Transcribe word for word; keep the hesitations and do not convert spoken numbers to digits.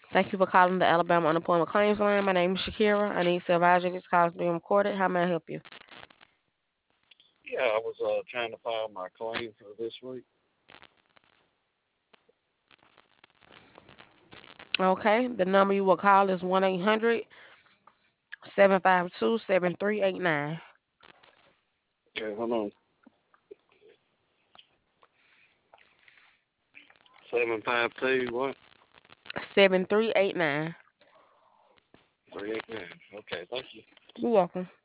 Thank you for calling the Alabama Unemployment Claims Line. My name is Shakira. I need to advise you this call is being recorded. How may I help you? Yeah, I was uh, trying to file my claim for this week. Okay, the number you will call is one eight hundred seven five two seven three eight nine. Okay, hold on. Seven five two what? seven three eight nine. Three eight nine. Okay, thank you. You're welcome.